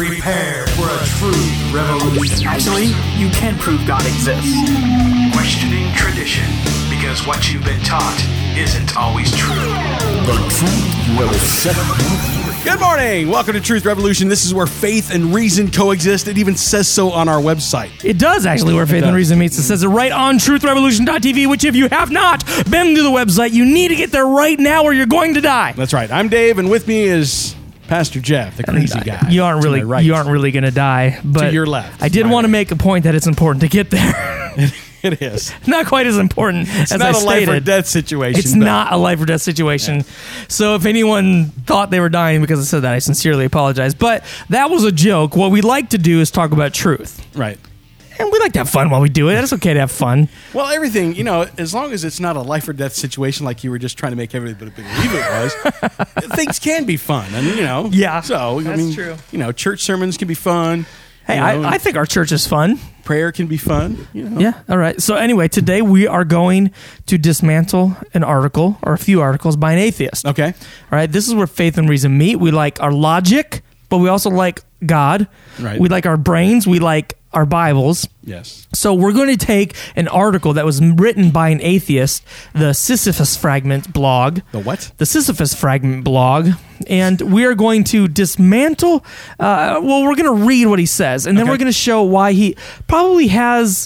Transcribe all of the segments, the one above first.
Prepare for a true revolution. Actually, you can prove God exists. Questioning tradition, because what you've been taught isn't always true. The truth will set you free. Good morning. Welcome to Truth Revolution. This is where faith and reason coexist. It even says so on our website. It does actually where faith and reason meets. It says it right on truthrevolution.tv, which if you have not been to the website, you need to get there right now or you're going to die. That's right. I'm Dave, and with me is Pastor Jeff, the crazy guy. You aren't really going to die, but to your left. I did want to make a point that it's important to get there. It is. Not quite as important as I stated. It's not a life or death situation. It's not a life or death situation. Yeah. So if anyone thought they were dying because I said that, I sincerely apologize. But that was a joke. What we like to do is talk about truth. Right. And we like to have fun while we do it. It's okay to have fun. Well, everything, as long as it's not a life or death situation like you were just trying to make everybody believe it was, things can be fun. And, Yeah, so, that's true. Church sermons can be fun. Hey, I think our church is fun. Prayer can be fun. Yeah, all right. So anyway, today we are going to dismantle an article or a few articles by an atheist. Okay. All right, this is where faith and reason meet. We like our logic, but we also like God. Right. We like our brains. We like our Bibles. Yes. So we're going to take an article that was written by an atheist, the Sisyphus Fragment blog. The what? The Sisyphus Fragment blog. And we are going to dismantle, we're going to read what he says, and then we're going to show why he probably has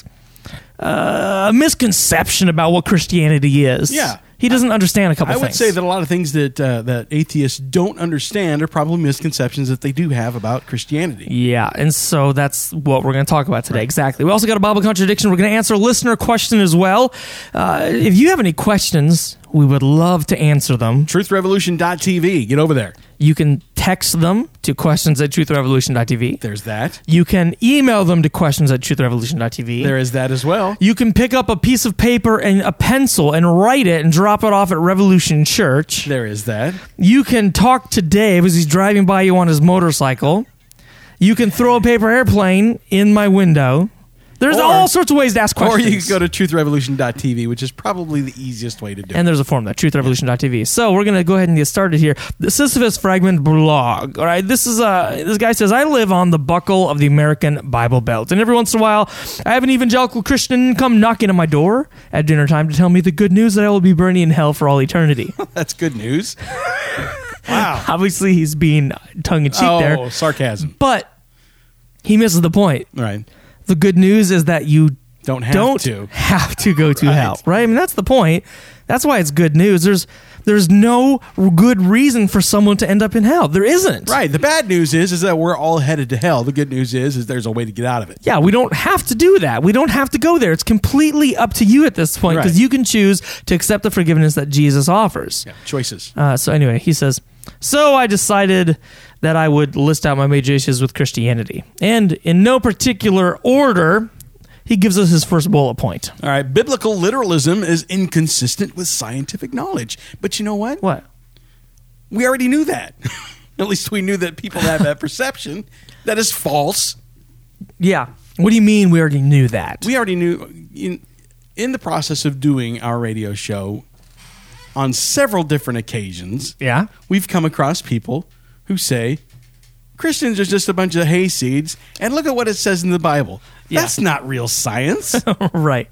a misconception about what Christianity is. Yeah. He doesn't understand a couple things. I would say that a lot of things that atheists don't understand are probably misconceptions that they do have about Christianity. Yeah, and so that's what we're going to talk about today. Right. Exactly. We also got a Bible contradiction. We're going to answer a listener question as well. If you have any questions, we would love to answer them. TruthRevolution.tv. Get over there. You can text them to questions@truthrevolution.tv. There's that. You can email them to questions@truthrevolution.tv. There is that as well. You can pick up a piece of paper and a pencil and write it and drop it off at Revolution Church. There is that. You can talk to Dave as he's driving by you on his motorcycle. You can throw a paper airplane in my window. There's all sorts of ways to ask questions. Or you can go to truthrevolution.tv, which is probably the easiest way to do it. And there's a form there, truthrevolution.tv. So we're going to go ahead and get started here. The Sisyphus Fragment blog. All right, this guy says, I live on the buckle of the American Bible Belt. And every once in a while, I have an evangelical Christian come knocking on my door at dinner time to tell me the good news that I will be burning in hell for all eternity. That's good news. Wow. Obviously, he's being tongue-in-cheek there. Oh, sarcasm. But he misses the point. Right. The good news is that you don't have to go to hell, right? I mean, that's the point. That's why it's good news. There's no good reason for someone to end up in hell. There isn't. Right. The bad news is that we're all headed to hell. The good news is there's a way to get out of it. Yeah, we don't have to do that. We don't have to go there. It's completely up to you at this point because you can choose to accept the forgiveness that Jesus offers. Yeah, choices. So anyway, he says, so I decided that I would list out my major issues with Christianity. And in no particular order, he gives us his first bullet point. All right. Biblical literalism is inconsistent with scientific knowledge. But you know what? What? We already knew that. At least we knew that people have that perception. That is false. Yeah. What do you mean we already knew that? We already knew in the process of doing our radio show on several different occasions. Yeah. We've come across people who say Christians are just a bunch of hayseeds, and look at what it says in the Bible. Yeah. That's not real science. Right.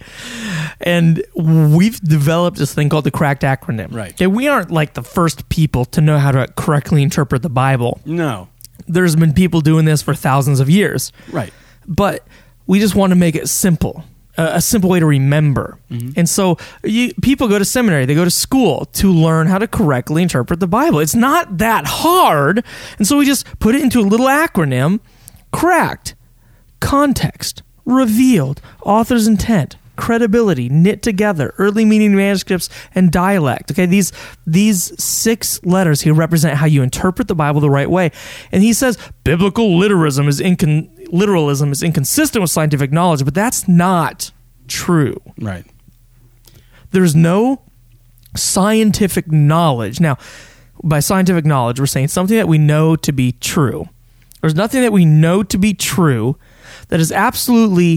And we've developed this thing called the cracked acronym. Right. Okay, we aren't like the first people to know how to correctly interpret the Bible. No. There's been people doing this for thousands of years. Right. But we just want to make it simple. A simple way to remember. Mm-hmm. And so people go to seminary, they go to school to learn how to correctly interpret the Bible. It's not that hard. And so we just put it into a little acronym: cracked, context, revealed, author's intent, credibility, knit together, early meaning manuscripts, and dialect. Okay, these 6 letters here represent how you interpret the Bible the right way. And he says biblical literalism is inconsistent with scientific knowledge, but that's not true. Right. There's no scientific knowledge. Now, by scientific knowledge, we're saying something that we know to be true. There's nothing that we know to be true that is absolutely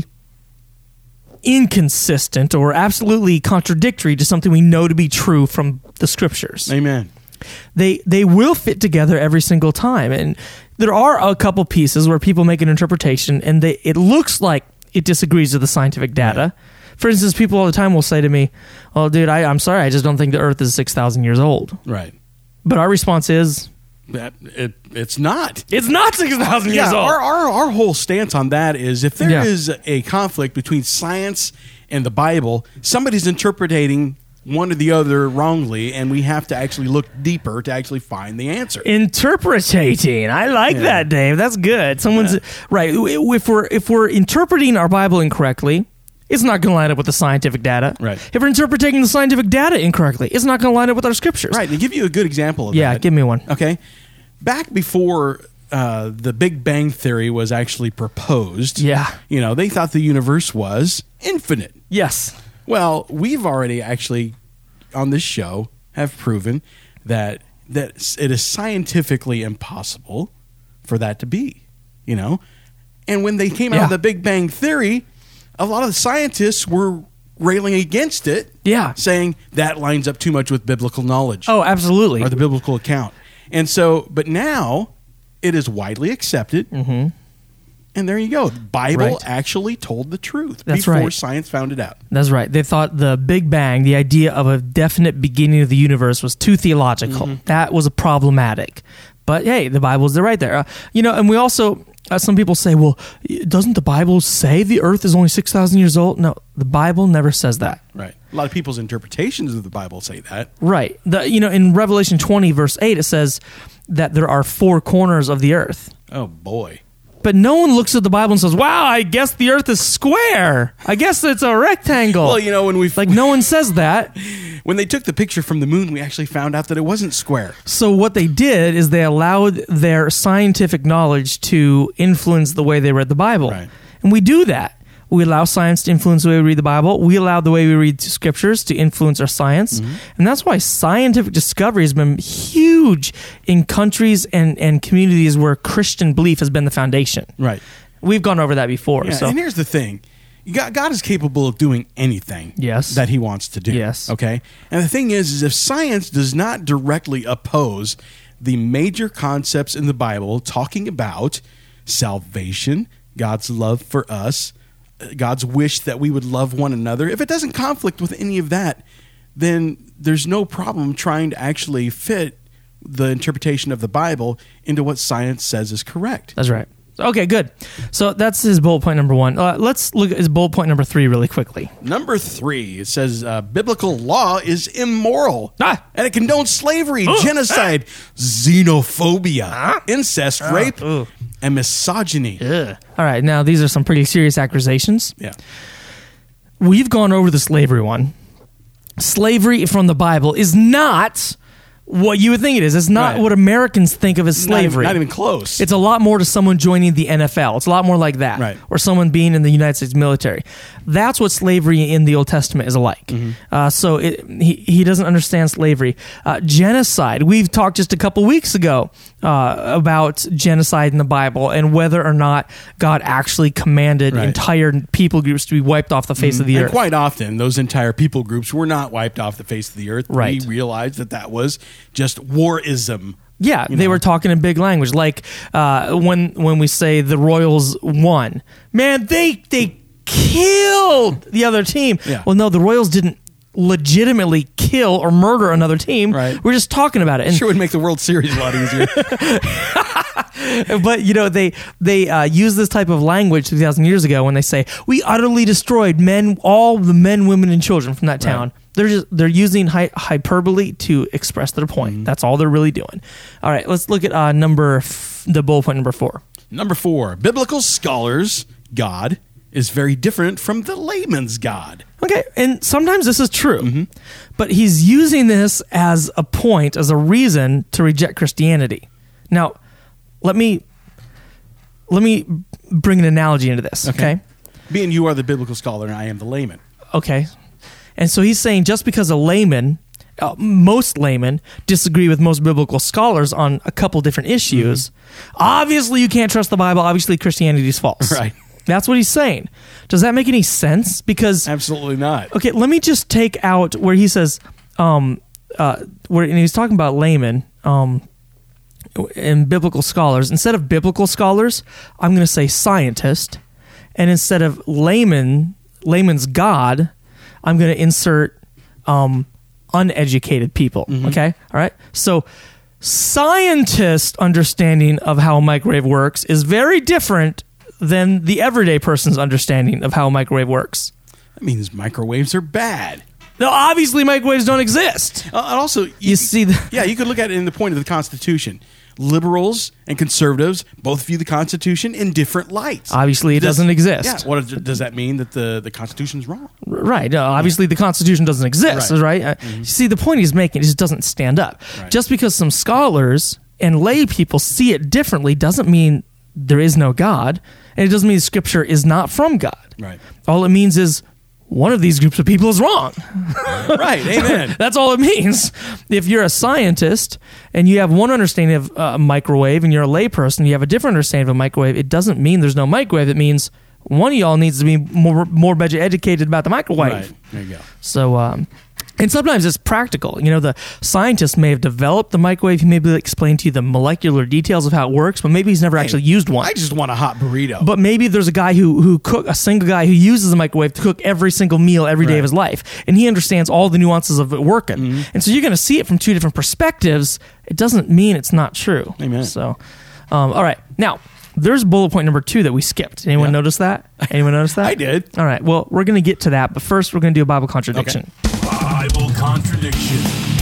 inconsistent or absolutely contradictory to something we know to be true from the scriptures. Amen. They will fit together every single time. And there are a couple pieces where people make an interpretation and it looks like it disagrees with the scientific data. Right. For instance, people all the time will say to me, "Oh, dude, I'm sorry, I just don't think the Earth is 6,000 years old." Right. But our response is, That it's not. it's not 6,000 years old. Our whole stance on that is if there Yeah. is a conflict between science and the Bible, somebody's interpreting one or the other wrongly, and we have to actually look deeper to actually find the answer. Interpretating. I like that, Dave. That's good. Someone's right. If we're interpreting our Bible incorrectly, it's not going to line up with the scientific data. Right. If we're interpreting the scientific data incorrectly, it's not going to line up with our scriptures. Right. To give you a good example of that. Yeah, give me one. Okay. Back before the Big Bang Theory was actually proposed, Yeah. they thought the universe was infinite. Yes. Well, we've already actually, on this show, have proven that it is scientifically impossible for that to be, And when they came out with the Big Bang Theory, a lot of the scientists were railing against it, saying that lines up too much with biblical knowledge. Oh, absolutely. Or the biblical account. And so, but now it is widely accepted. Mm-hmm. And there you go. The Bible actually told the truth before science found it out. That's right. They thought the Big Bang, the idea of a definite beginning of the universe, was too theological. Mm-hmm. That was problematic. But hey, the Bible's right there. And we also, some people say, well, doesn't the Bible say the earth is only 6,000 years old? No, the Bible never says that. Right. A lot of people's interpretations of the Bible say that. Right. In Revelation 20, verse 8, it says that there are four corners of the earth. Oh, boy. But no one looks at the Bible and says, wow, I guess the earth is square. I guess it's a rectangle. Well, when no one says that. When they took the picture from the moon, we actually found out that it wasn't square. So what they did is they allowed their scientific knowledge to influence the way they read the Bible. Right. And we do that. We allow science to influence the way we read the Bible. We allow the way we read scriptures to influence our science. Mm-hmm. And that's why scientific discovery has been huge in countries and communities where Christian belief has been the foundation. Right. We've gone over that before. Yeah, so. and here's the thing. God is capable of doing anything that he wants to do. Yes. Okay? And the thing is if science does not directly oppose the major concepts in the Bible talking about salvation, God's love for us, God's wish that we would love one another, if it doesn't conflict with any of that, then there's no problem trying to actually fit the interpretation of the Bible into what science says is correct. That's right. Okay, good. So that's his bullet point number 1. Let's look at his bullet point number 3 really quickly. Number 3, it says biblical law is immoral, and it condones slavery, genocide, xenophobia, incest, rape, and misogyny. All right, now these are some pretty serious accusations. Yeah. We've gone over the slavery one. Slavery from the Bible is not what you would think it is. It's not what Americans think of as slavery. Not even close. It's a lot more to someone joining the NFL. It's a lot more like that. Right. Or someone being in the United States military. That's what slavery in the Old Testament is like. Mm-hmm. So he doesn't understand slavery. Genocide. We've talked just a couple weeks ago about genocide in the Bible and whether or not God actually commanded entire people groups to be wiped off the face of the earth. And quite often, those entire people groups were not wiped off the face of the earth. Right. We realized that was just warism. Yeah, they were talking in big language. Like when we say the Royals won. Man, they killed the other team. Yeah. Well, no, the Royals didn't legitimately kill or murder another team. Right. We're just talking about it. And Sure would make the World Series a lot easier. But they use this type of language 2,000 years ago when they say we utterly destroyed all the men, women, and children from that town. They're using hyperbole to express their point. Mm-hmm. That's all they're really doing. All right, let's look at the bullet point number 4. Number 4, biblical scholars' God is very different from the layman's God. Okay, and sometimes this is true, but he's using this as a point, as a reason to reject Christianity. Now, let me bring an analogy into this, okay? Being you are the biblical scholar and I am the layman. Okay. And so he's saying just because a layman, most laymen disagree with most biblical scholars on a couple different issues, obviously you can't trust the Bible, obviously Christianity is false. Right. That's what he's saying. Does that make any sense? Because absolutely not. Okay, let me just take out where he says, and he's talking about laymen. in biblical scholars, instead of biblical scholars, I'm going to say scientist. And instead of layman's God, I'm going to insert uneducated people. Okay? All right? So scientist understanding of how a microwave works is very different than the everyday person's understanding of how a microwave works. That means microwaves are bad. Now, obviously, microwaves don't exist. And also, You see yeah, you could look at it in the point of the Constitution. Liberals and conservatives both view the Constitution in different lights. Obviously, it doesn't exist. Yeah, what does that mean? That the Constitution's wrong? Right. Obviously, the Constitution doesn't exist, Right. right? You see, the point he's making just doesn't stand up. Right. Just because some scholars and lay people see it differently doesn't mean there is no God, and it doesn't mean Scripture is not from God. Right. All it means is one of these groups of people is wrong. Right. Amen. That's all it means. If you're a scientist and you have one understanding of a microwave and you're a layperson, you have a different understanding of a microwave, it doesn't mean there's no microwave. It means one of y'all needs to be more better educated about the microwave. Right. There you go. So, and sometimes it's practical. You know, the scientist may have developed the microwave. He may be able to explain to you the molecular details of how it works, but maybe he's never actually used one. I just want a hot burrito. But maybe there's a guy a single guy who uses a microwave to cook every single meal every day Right. of his life, and he understands all the nuances of it working. And so you're going to see it from two different perspectives. It doesn't mean it's not true. Amen. So, all right, now there's bullet point number 2 that we skipped. Anyone notice that? Anyone notice that? I did. All right. Well, we're going to get to that, but first we're going to do a Bible contradiction. Bible contradiction.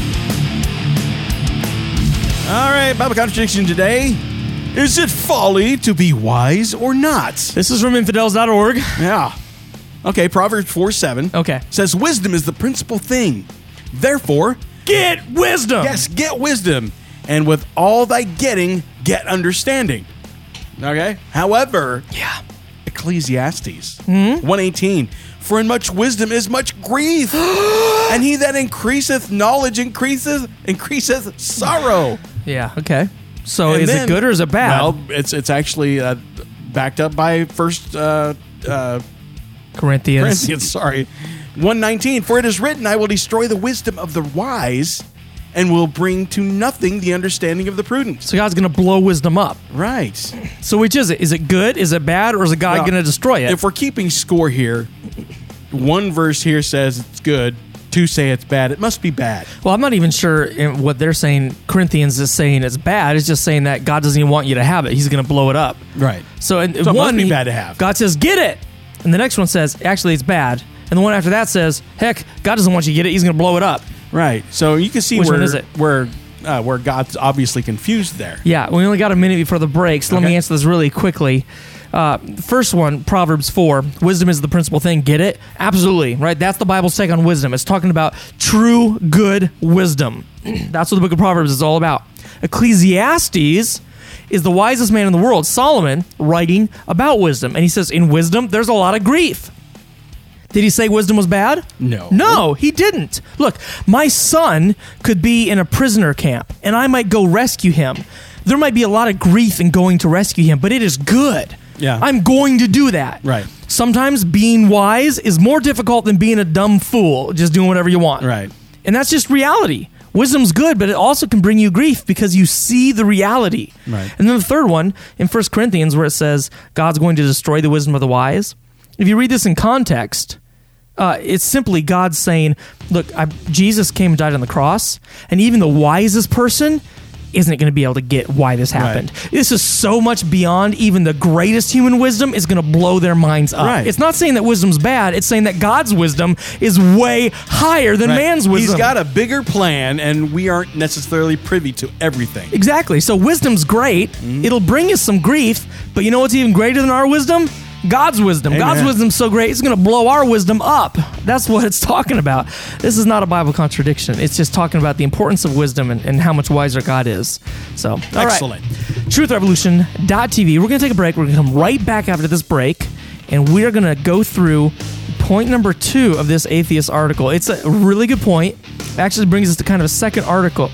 All right, Bible contradiction today. Is it folly to be wise or not? This is from infidels.org. Yeah. Okay, Proverbs 4:7. Okay. Says wisdom is the principal thing. Therefore, Get wisdom. yes, get wisdom, and with all thy getting, get understanding. Okay? However, Ecclesiastes 1:18. For in much wisdom is much grief, and he that increaseth knowledge increaseth sorrow. Yeah. Okay. So And is then- it good or is it bad? Well, it's actually backed up by First Corinthians. Sorry, 1:19. For it is written, I will destroy the wisdom of the wise, and will bring to nothing the understanding of the prudent. So God's going to blow wisdom up. Right. So which is it? Is it good? Is it bad? Or is God Well, going to destroy it? If we're keeping score here, one verse here says it's good. 2 say it's bad. It must be bad. Well, I'm not even sure in what they're saying. Corinthians is saying it's bad. It's just saying that God doesn't even want you to have it. He's going to blow it up. Right. So, in So it one, must be bad to have. God says, get it. And the next one says, actually, it's bad. And the one after that says, heck, God doesn't want you to get it. He's going to blow it up. Right. So you can see Which where one is it? where God's obviously confused there. Yeah, we only got a minute before the break, so let me Okay. answer this really quickly. First one, Proverbs 4, wisdom is the principal thing. Get it? Absolutely, right? That's the Bible's take on wisdom. It's talking about true, good wisdom. That's what the book of Proverbs is all about. Ecclesiastes is the wisest man in the world, Solomon, writing about wisdom. And he says, in wisdom, there's a lot of grief. Did he say wisdom was bad? No. No, he didn't. Look, my son could be in a prisoner camp, and I might go rescue him. There might be a lot of grief in going to rescue him, but it is good. Yeah. I'm going to do that. Right. Sometimes being wise is more difficult than being a dumb fool, just doing whatever you want. Right. And that's just reality. Wisdom's good, but it also can bring you grief because you see the reality. Right. And then the third one, in 1 Corinthians, where it says God's going to destroy the wisdom of the wise. If you read this in context, it's simply God saying, look, Jesus came and died on the cross, and even the wisest person isn't going to be able to get why this happened. Right. This is so much beyond even the greatest human wisdom is going to blow their minds up. Right. It's not saying that wisdom's bad. It's saying that God's wisdom is way higher than Right. man's wisdom. He's got a bigger plan, and we aren't necessarily privy to everything. Exactly. So wisdom's great. Mm-hmm. It'll bring us some grief, but you know what's even greater than our wisdom? God's wisdom. Amen. God's wisdom's so great, it's going to blow our wisdom up. That's what it's talking about. This is not a Bible contradiction. It's just talking about the importance of wisdom and how much wiser God is. So, all right. Excellent. TruthRevolution.tv. We're going to take a break. We're going to come right back after this break, and we're going to go through point number 2 of this atheist article. It's a really good point. It actually brings us to kind of a second article.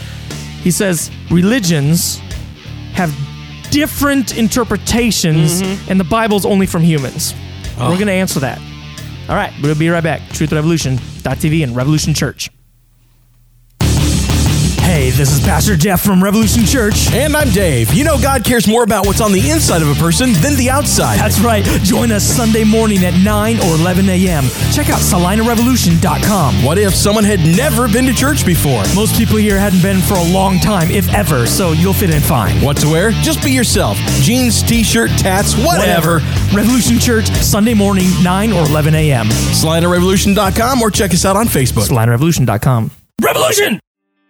He says religions have different interpretations, and the Bible's only from humans. We're going to answer that. All right, we'll be right back. TruthRevolution.tv and Revolution Church. Hey, Hey, this is Pastor Jeff from Revolution Church. And I'm Dave. You know God cares more about what's on the inside of a person than the outside. That's right. Join us Sunday morning at 9 or 11 a.m. Check out SalinaRevolution.com. What if someone had never been to church before? Most people here hadn't been for a long time, if ever, so you'll fit in fine. What to wear? Just be yourself. Jeans, t-shirt, tats, whatever. Revolution Church, Sunday morning, 9 or 11 a.m. SalinaRevolution.com or check us out on Facebook. SalinaRevolution.com. Revolution!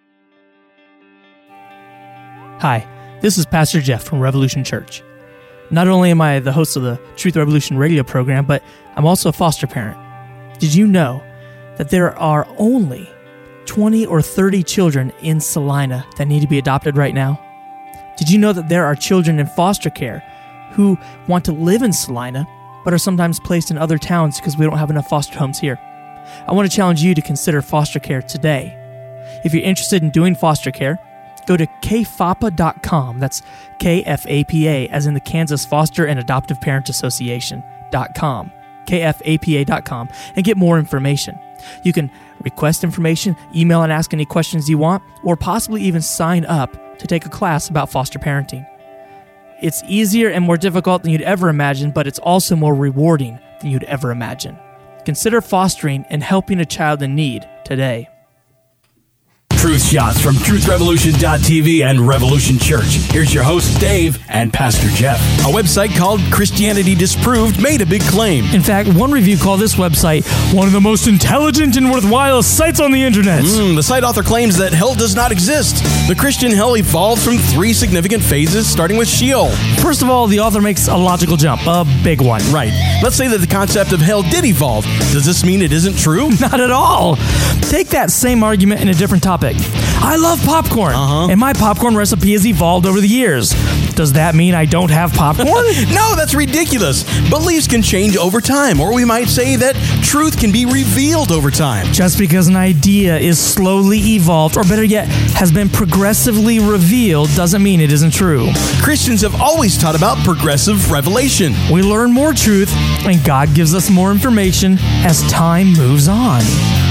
Hi, this is Pastor Jeff from Revolution Church. Not only am I the host of the Truth Revolution radio program, but I'm also a foster parent. Did you know that there are only 20 or 30 children in Salina that need to be adopted right now? Did you know that there are children in foster care who want to live in Salina, but are sometimes placed in other towns because we don't have enough foster homes here? I want to challenge you to consider foster care today. If you're interested in doing foster care, go to kfapa.com. That's KFAPA, as in the Kansas Foster and Adoptive Parent Association.com. KFAPA.com, and get more information. You can request information, email and ask any questions you want, or possibly even sign up to take a class about foster parenting. It's easier and more difficult than you'd ever imagine, but it's also more rewarding than you'd ever imagine. Consider fostering and helping a child in need today. Truth shots from TruthRevolution.tv and Revolution Church. Here's your host, Dave, and Pastor Jeff. A website called Christianity Disproved made a big claim. In fact, one review called this website one of the most intelligent and worthwhile sites on the internet. The site author claims that hell does not exist. The Christian hell evolved from 3 significant phases, starting with Sheol. First of all, the author makes a logical jump, a big one. Right. Let's say that the concept of hell did evolve. Does this mean it isn't true? Not at all. Take that same argument in a different topic. I love popcorn, and my popcorn recipe has evolved over the years. Does that mean I don't have popcorn? No, that's ridiculous. Beliefs can change over time, or we might say that truth can be revealed over time. Just because an idea is slowly evolved, or better yet, has been progressively revealed, doesn't mean it isn't true. Christians have always taught about progressive revelation. We learn more truth, and God gives us more information as time moves on.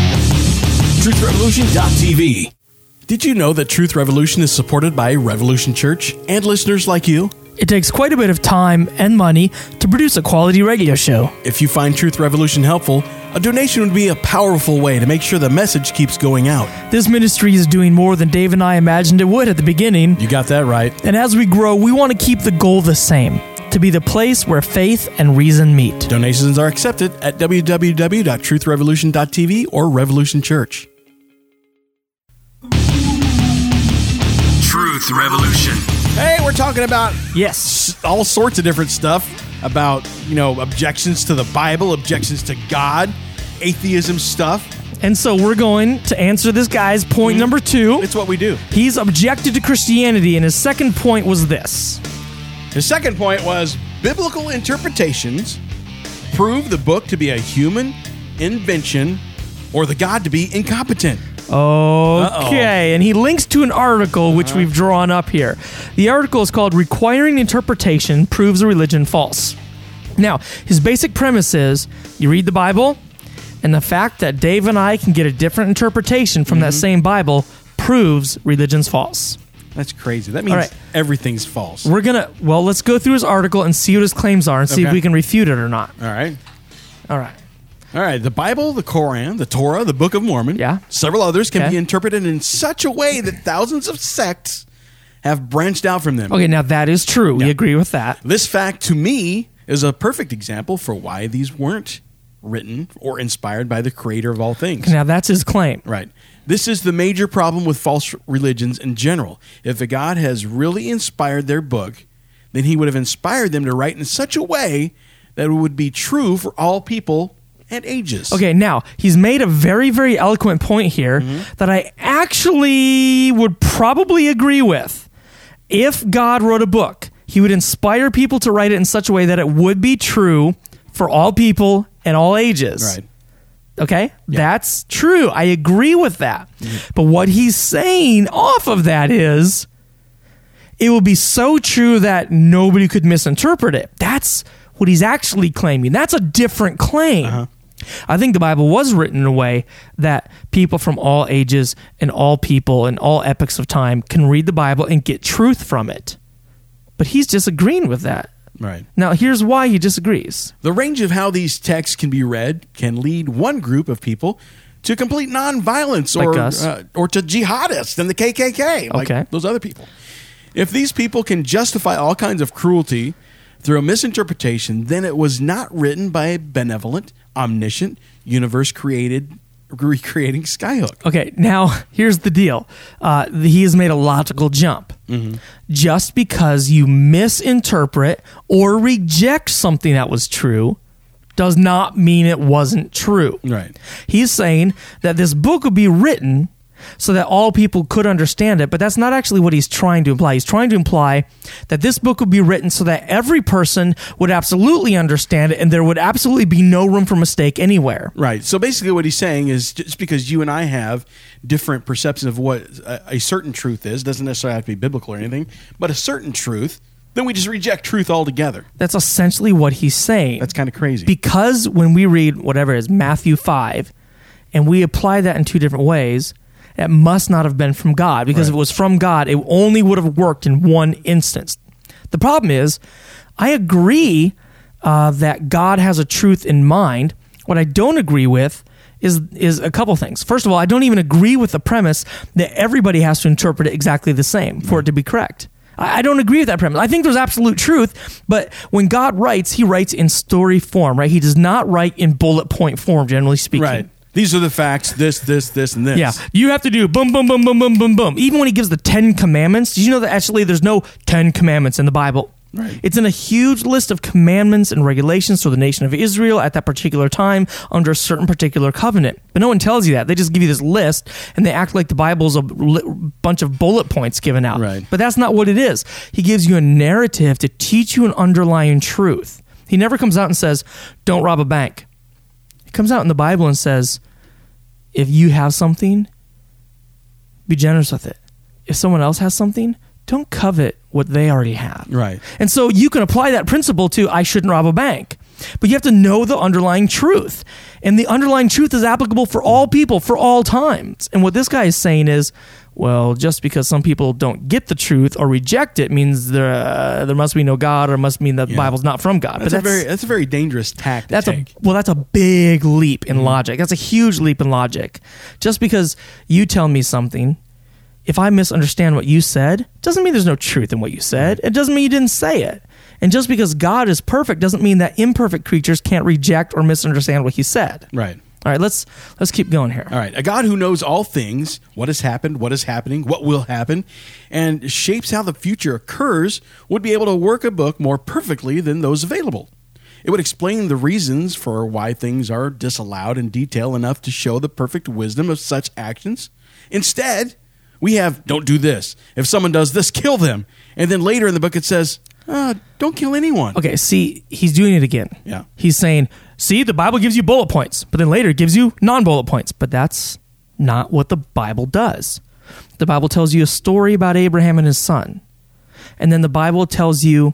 TruthRevolution.tv. Did you know that Truth Revolution is supported by Revolution Church and listeners like you? It takes quite a bit of time and money to produce a quality radio show. If you find Truth Revolution helpful, a donation would be a powerful way to make sure the message keeps going out. This ministry is doing more than Dave and I imagined it would at the beginning. You got that right. And as we grow, we want to keep the goal the same, to be the place where faith and reason meet. Donations are accepted at www.truthrevolution.tv or Revolution Church. Truth Revolution. Hey, we're talking about Yes. all sorts of different stuff about, objections to the Bible, objections to God, atheism stuff. And so we're going to answer this guy's point number 2. It's what we do. He's objected to Christianity, and his second point was this. His second point was biblical interpretations prove the book to be a human invention or the God to be incompetent. Okay, and he links to an article which we've drawn up here. The article is called Requiring Interpretation Proves a Religion False. Now, his basic premise is you read the Bible, and the fact that Dave and I can get a different interpretation from that same Bible proves religion's false. That's crazy. That means everything's false. Let's go through his article and see what his claims are and see if we can refute it or not. All right. All right. The Bible, the Quran, the Torah, the Book of Mormon, several others can be interpreted in such a way that thousands of sects have branched out from them. Okay, now that is true. We agree with that. This fact, to me, is a perfect example for why these weren't written or inspired by the creator of all things. Now that's his claim. Right. This is the major problem with false religions in general. If a God has really inspired their book, then he would have inspired them to write in such a way that it would be true for all people and ages. Okay, now, he's made a very, very eloquent point here that I actually would probably agree with. If God wrote a book, he would inspire people to write it in such a way that it would be true for all people and all ages. Right. Okay? Yeah. That's true. I agree with that. But what he's saying off of that is it will be so true that nobody could misinterpret it. That's what he's actually claiming. That's a different claim. I think the Bible was written in a way that people from all ages and all people and all epochs of time can read the Bible and get truth from it. But he's disagreeing with that. Right. Now, here's why he disagrees. The range of how these texts can be read can lead one group of people to complete nonviolence Like us. Or to jihadists and the KKK, like Okay. those other people. If these people can justify all kinds of cruelty through a misinterpretation, then it was not written by a benevolent, omniscient, recreating Skyhook. Okay, now here's the deal. He has made a logical jump. Just because you misinterpret or reject something that was true does not mean it wasn't true. Right. He's saying that this book would be written so that all people could understand it, but that's not actually what he's trying to imply. He's trying to imply that this book would be written so that every person would absolutely understand it and there would absolutely be no room for mistake anywhere. Right. So basically what he's saying is just because you and I have different perceptions of what a certain truth is, doesn't necessarily have to be biblical or anything, but a certain truth, then we just reject truth altogether. That's essentially what he's saying. That's kind of crazy. Because when we read whatever it is, Matthew 5, and we apply that in two different ways, it must not have been from God. Because if it was from God, it only would have worked in one instance. The problem is, I agree that God has a truth in mind. What I don't agree with is a couple things. First of all, I don't even agree with the premise that everybody has to interpret it exactly the same for it to be correct. I don't agree with that premise. I think there's absolute truth, but when God writes, he writes in story form, right? He does not write in bullet point form, generally speaking. Right. These are the facts, this, and this. Yeah. You have to do boom, boom, boom, boom, boom, boom, boom. Even when he gives the 10 commandments, did you know that actually there's no 10 commandments in the Bible? Right. It's in a huge list of commandments and regulations for the nation of Israel at that particular time under a certain particular covenant. But no one tells you that. They just give you this list and they act like the Bible's a bunch of bullet points given out. Right. But that's not what it is. He gives you a narrative to teach you an underlying truth. He never comes out and says, don't rob a bank. He comes out in the Bible and says, if you have something, be generous with it. If someone else has something, don't covet what they already have. Right. And so you can apply that principle to I shouldn't rob a bank. But you have to know the underlying truth. And the underlying truth is applicable for all people, for all times. And what this guy is saying is, well, just because some people don't get the truth or reject it means there must be no God or must mean that the Bible's not from God. That's a very dangerous tack to take. That's a big leap in logic. That's a huge leap in logic. Just because you tell me something, if I misunderstand what you said, doesn't mean there's no truth in what you said. It doesn't mean you didn't say it. And just because God is perfect doesn't mean that imperfect creatures can't reject or misunderstand what he said. Right. All right, let's keep going here. All right. A God who knows all things, what has happened, what is happening, what will happen, and shapes how the future occurs would be able to work a book more perfectly than those available. It would explain the reasons for why things are disallowed in detail enough to show the perfect wisdom of such actions. Instead, we have, don't do this. If someone does this, kill them. And then later in the book it says, don't kill anyone. Okay, see, he's doing it again. Yeah. He's saying, see, the Bible gives you bullet points, but then later it gives you non-bullet points. But that's not what the Bible does. The Bible tells you a story about Abraham and his son. And then the Bible tells you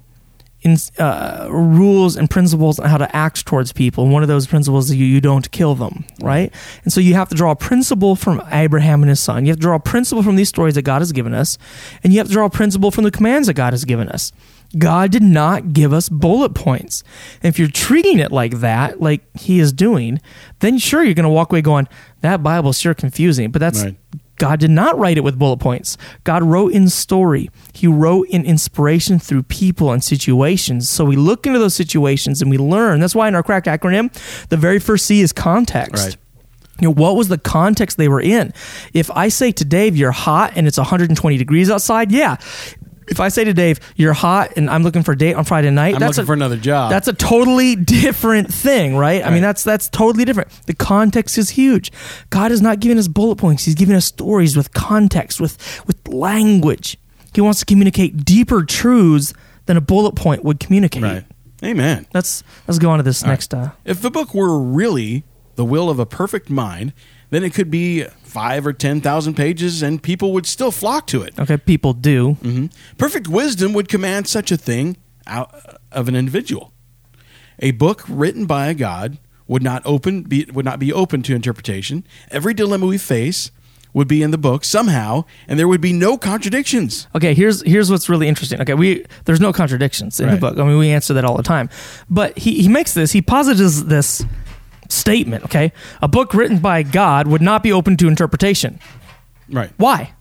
rules and principles on how to act towards people. And one of those principles is you don't kill them, right? And so you have to draw a principle from Abraham and his son. You have to draw a principle from these stories that God has given us. And you have to draw a principle from the commands that God has given us. God did not give us bullet points. And if you're treating it like that, like he is doing, then sure, you're going to walk away going, that Bible's sure confusing. But that's right. God did not write it with bullet points. God wrote in story. He wrote in inspiration through people and situations. So we look into those situations and we learn. That's why in our cracked acronym, the very first C is context. Right. You know, what was the context they were in? If I say to Dave, you're hot and it's 120 degrees outside, yeah. If I say to Dave, you're hot and I'm looking for a date on Friday night, I'm looking for another job. That's a totally different thing, right? I mean, that's totally different. The context is huge. God is not giving us bullet points. He's giving us stories with context, with language. He wants to communicate deeper truths than a bullet point would communicate. Right. Amen. Let's go on to this next. If the book were really the will of a perfect mind, then it could be 5,000 or 10,000 pages and people would still flock to it. Okay, people do. Mm-hmm. Perfect wisdom would command such a thing out of an individual. A book written by a God would not be open to interpretation. Every dilemma we face would be in the book somehow, and there would be no contradictions. Okay, here's what's really interesting. Okay, there's no contradictions in the book. I mean, we answer that all the time. But he posits this statement, okay? A book written by God would not be open to interpretation. Right. Why?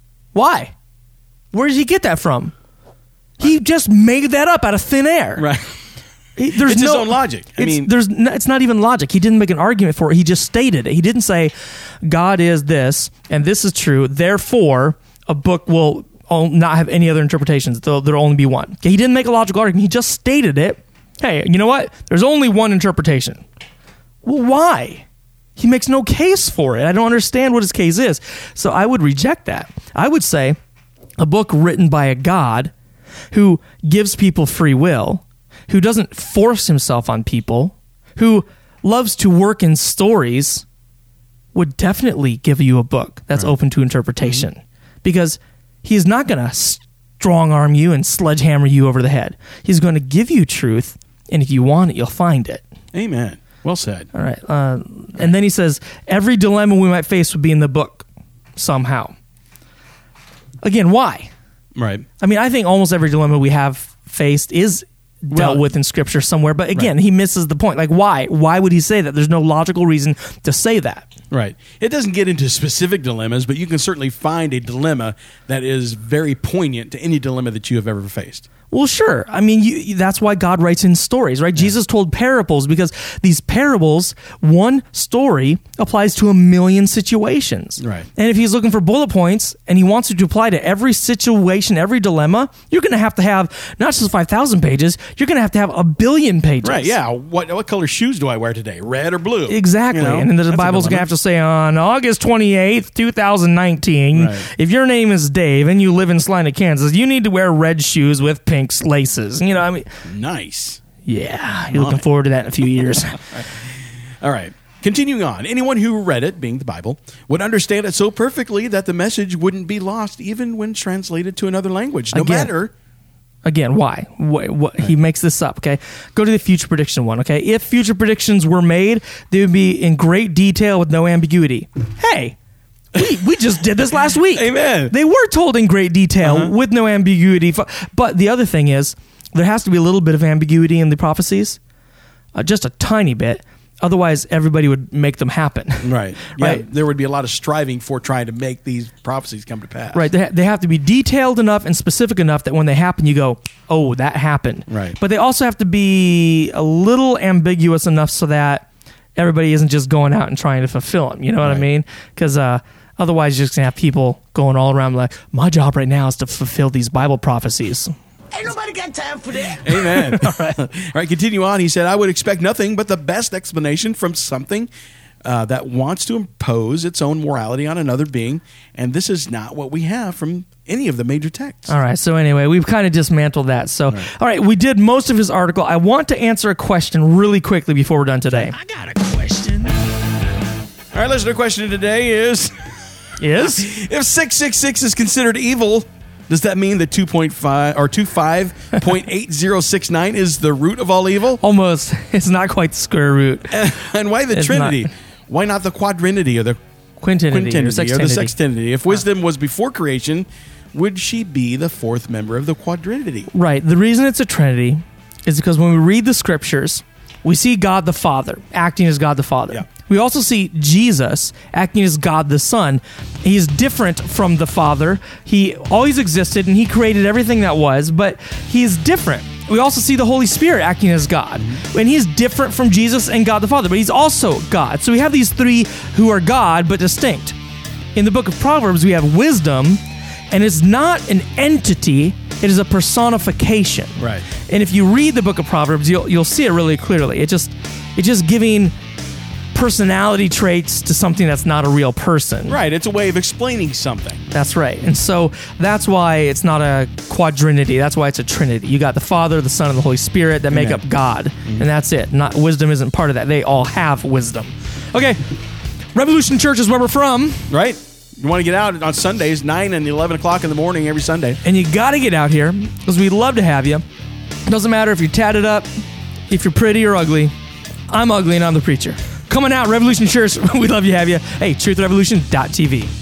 Where did he get that from? He just made that up out of thin air. Right. There's it's his own logic. It's not even logic. He didn't make an argument for it. He just stated it. He didn't say, God is this, and this is true, therefore, a book will not have any other interpretations. There'll only be one. Okay, he didn't make a logical argument. He just stated it. Hey, you know what? There's only one interpretation. Well, why? He makes no case for it. I don't understand what his case is. So I would reject that. I would say a book written by a God who gives people free will, who doesn't force himself on people, who loves to work in stories, would definitely give you a book that's open to interpretation. Because he's not going to strong-arm you and sledgehammer you over the head. He's going to give you truth, and if you want it, you'll find it. Amen. Well said. All right. And then he says, every dilemma we might face would be in the book somehow. Again, why? Right. I mean, I think almost every dilemma we have faced is dealt with in Scripture somewhere. But again, he misses the point. Like, why? Why would he say that? There's no logical reason to say that. Right. It doesn't get into specific dilemmas, but you can certainly find a dilemma that is very poignant to any dilemma that you have ever faced. Well, sure. I mean, that's why God writes in stories, right? Yeah. Jesus told parables because these parables, one story applies to a million situations. Right. And if he's looking for bullet points and he wants it to apply to every situation, every dilemma, you're going to have not just 5,000 pages, you're going to have a billion pages. Right, yeah. What color shoes do I wear today? Red or blue? Exactly. You know? And then the Bible's going to have to say on August 28th, 2019, if your name is Dave and you live in Salina, Kansas, you need to wear red shoes with pink laces. You know, I mean, nice. Yeah, you're looking forward to that in a few years. All right. Continuing on, anyone who read it, being the Bible, would understand it so perfectly that the message wouldn't be lost even when translated to another language. Again, why? What he makes this up, okay? Go to the future prediction one, okay? If future predictions were made, they would be in great detail with no ambiguity. Hey, we just did this last week. Amen. They were told in great detail with no ambiguity. But the other thing is, there has to be a little bit of ambiguity in the prophecies, just a tiny bit. Otherwise, everybody would make them happen. Right. Yeah, there would be a lot of striving for trying to make these prophecies come to pass. Right. They have to be detailed enough and specific enough that when they happen, you go, oh, that happened. Right. But they also have to be a little ambiguous enough so that everybody isn't just going out and trying to fulfill them. You know what I mean? Because otherwise, you're just going to have people going all around like, my job right now is to fulfill these Bible prophecies. Ain't nobody got time for that. Amen. All right, continue on. He said, I would expect nothing but the best explanation from something that wants to impose its own morality on another being, and this is not what we have from any of the major texts. All right, so anyway, we've kind of dismantled that. So, all right, we did most of his article. I want to answer a question really quickly before we're done today. I got a question. All right, listener question today is... If 666 is considered evil... Does that mean that 2.5 or 25.8069 is the root of all evil? Almost. It's not quite the square root. And why the Trinity? Why not the quadrinity or the quintinity or the sextinity? If wisdom was before creation, would she be the fourth member of the quadrinity? Right. The reason it's a trinity is because when we read the scriptures, we see God the Father acting as God the Father. Yeah. We also see Jesus acting as God the Son. He's different from the Father. He always existed and he created everything that was, but he's different. We also see the Holy Spirit acting as God. And he's different from Jesus and God the Father, but he's also God. So we have these three who are God, but distinct. In the book of Proverbs, we have wisdom, and it's not an entity, it is a personification. Right. And if you read the book of Proverbs, you'll see it really clearly. It's just giving personality traits to something that's not a real person. Right. It's a way of explaining something. That's right. And so that's why it's not a quadrinity. That's why it's a trinity. You got the Father, the Son, and the Holy Spirit that make up God. And that's it. Not wisdom isn't part of that. They all have wisdom. Okay. Revolution Church is where we're from. Right. You want to get out on Sundays, 9 and 11 o'clock in the morning every Sunday. And you got to get out here because we'd love to have you. It doesn't matter if you're tatted up, if you're pretty or ugly. I'm ugly and I'm the preacher. Coming out, Revolution Church. We love you, have you. Hey, truthrevolution.tv.